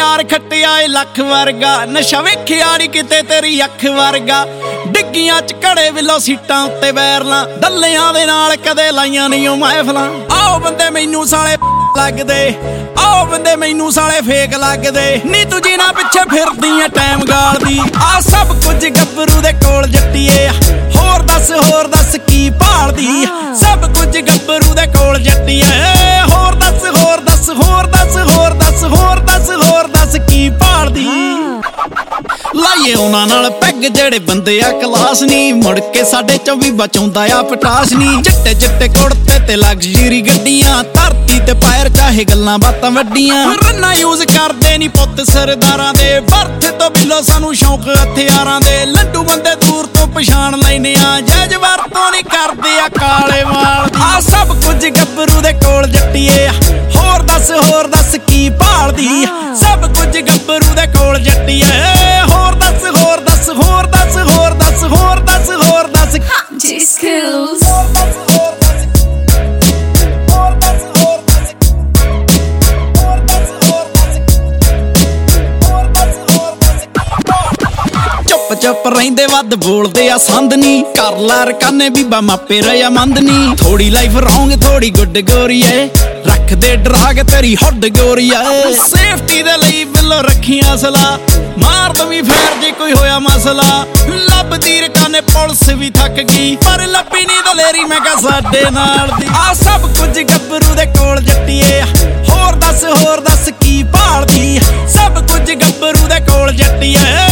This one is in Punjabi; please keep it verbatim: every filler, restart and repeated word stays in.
ਯਾਰ ਖੱਟਿਆ ਏ ਲੱਖ ਵਰਗਾ, ਨਸ਼ਾ ਵੇਖਿਆ ਨੀ ਕਿਤੇ ਤੇਰੀ ਅੱਖ ਵਰਗਾ। ਡਿੱਗੀਆਂ ਚ ਘੜੇ ਵਿਲੋ ਸੀਟਾਂ ਉੱਤੇ ਬੈਰਲਾਂ, ਡੱਲਿਆਂ ਦੇ ਨਾਲ ਕਦੇ ਲਾਈਆਂ ਨੀ ਉਹ ਮਹਿਫਲਾਂ। ਆਓ ਬੰਦੇ ਮੈਨੂੰ ਸਾਲੇ ਲੱਗਦੇ, ਆਓ ਬੰਦੇ ਮੈਨੂੰ ਸਾਲੇ ਫੇਕ ਲੱਗਦੇ। ਨੀ ਤੂੰ ਜਿਨ੍ਹਾਂ ਪਿੱਛੇ ਫਿਰਦੀ ਐ ਟਾਈਮ ਗਾਲਦੀ, ਆ ਸਭ ਕੁਝ ਗੱਭਰੂ ਦੇ ਕੋਲ ਜੱਟੀਏ। ਹੋਰ ਦੱਸ ਹੋਰ ਦੱਸ ਕੀ ਭਾਲਦੀ, ਸਭ ਕੁਝ ਗੱਭਰੂ ਦੇ ਕੋਲ ਜੱਟੀਏ। ਹੋਰ ਦੱਸ ਹੋਰ ਦੱਸ ਹੋਰ ਦੱਸ ਹੋਰ ਦੱਸ ਹੋਰ ਦੱਸ ਹੋਰ ਦੱਸ ਕੀ ਭਾਲਦੀ। ਲਾਈਏ ਉਹਨਾਂ ਨਾਲ ਪੈਗ ਜਿਹੜੇ ਬੰਦੇ ਆ ਕਲਾਸ ਨੀ, ਮੁੜ ਕੇ ਸਾਡੇ ਚੋਂ ਵੀ ਬਚਾਉਂਦਾ ਆ ਪਟਾਸ ਨੀ। ਚਿੱਟੇ ਚਿੱਟੇ ਕੁੜਤੇ ਤੇ ਲਗਜ਼ਰੀ ਗੱਡੀਆਂ, ਧਰਤੀ ਤੇ ਪੈਰ ਚਾਹੇ ਗੱਲਾਂ ਬਾਤਾਂ ਵੱਡੀਆਂ। ਰੰਨਾ ਯੂਜ਼ ਕਰਦੇ ਨੀ ਪੁੱਤ ਸਰਦਾਰਾਂ ਦੇ, ਬਰਥ ਤੋਂ ਬਿੱਲੋ ਸਾਨੂੰ ਸ਼ੌਂਕ ਹਥਿਆਰਾਂ ਦੇ। ਲੱਡੂ ਬੰਦੇ ਦੂਰ ਤੋਂ ਪਛਾਣ ਲੈਨੇ ਆ, ਜੈਜ ਵਰਤੋਂ ਨੀ ਕਰਦੇ ਆ ਕਾਲੇ ਵਾਲ ਦੀ। ਆ ਸਭ ਕੁਝ ਗੱਭਰੂ ਦੇ ਕੋਲ ਜੱਟੀਏ। ਹੋਰ ਦੱਸ ਹੋਰ ਦੱਸ ਕੀ ਭਾਲਦੀ, ਸਭ ਕੁਝ ਗੱਭਰੂ ਦੇ ਕੋਲ ਜੱਟੀਏ। ਹੋਰ ਦੱਸ ਹੋਰ ਦੱਸ ਹੋਰ ਦੱਸ ਹੋਰ ਦੱਸ ਹੋਰ ਦੱਸ ਹੋਰ ਦੱਸ Discos ਚੁੱਪ ਚੁੱਪ ਰਹਿੰਦੇ ਵੱਧ ਬੋਲਦੇ ਆ ਸੰਦ ਨੀ, ਕਰ ਲਾ ਰਕਾਨੇ ਬੀਬਾ ਮਾਪੇ ਰਿਆ ਮੰਦ ਨੀ। ਥੋੜੀ ਲਾਈਫ ਰੌਂਗ ਥੋੜੀ ਗੁੱਡ ਗੋਰੀਏ, ਰੱਖਦੇ ਡਰਾਗ ਤੇਰੀ ਹੁੱਡ ਗੋਰੀਏ। ਸੇਫਟੀ ਦੇ ਲਈ ਬਿੱਲੋ ਰੱਖੀਆਂ ਸਲਾਹ, ਮਾਰ ਦਵੀਂ ਫੇਰ ਜੇ ਕੋਈ ਹੋਇਆ ਮਸਲਾ। ਲੱਭਦੀ ਰਕਾਨੇ ਪੁਲਿਸ ਵੀ ਥੱਕ ਗਈ, ਪਰ ਲੱਭੀ ਨੀ ਦਲੇਰੀ ਮੈਂ ਕਿਹਾ ਸਾਡੇ ਨਾਲ ਦੀ। ਆ ਸਭ ਕੁਝ ਗੱਭਰੂ ਦੇ ਕੋਲ ਜੱਟੀਏ। ਹੋਰ ਦੱਸ ਹੋਰ ਦੱਸ ਕੀ ਭਾਲਦੀ, ਸਭ ਕੁਝ ਗੱਭਰੂ ਦੇ ਕੋਲ ਜੱਟੀਏ।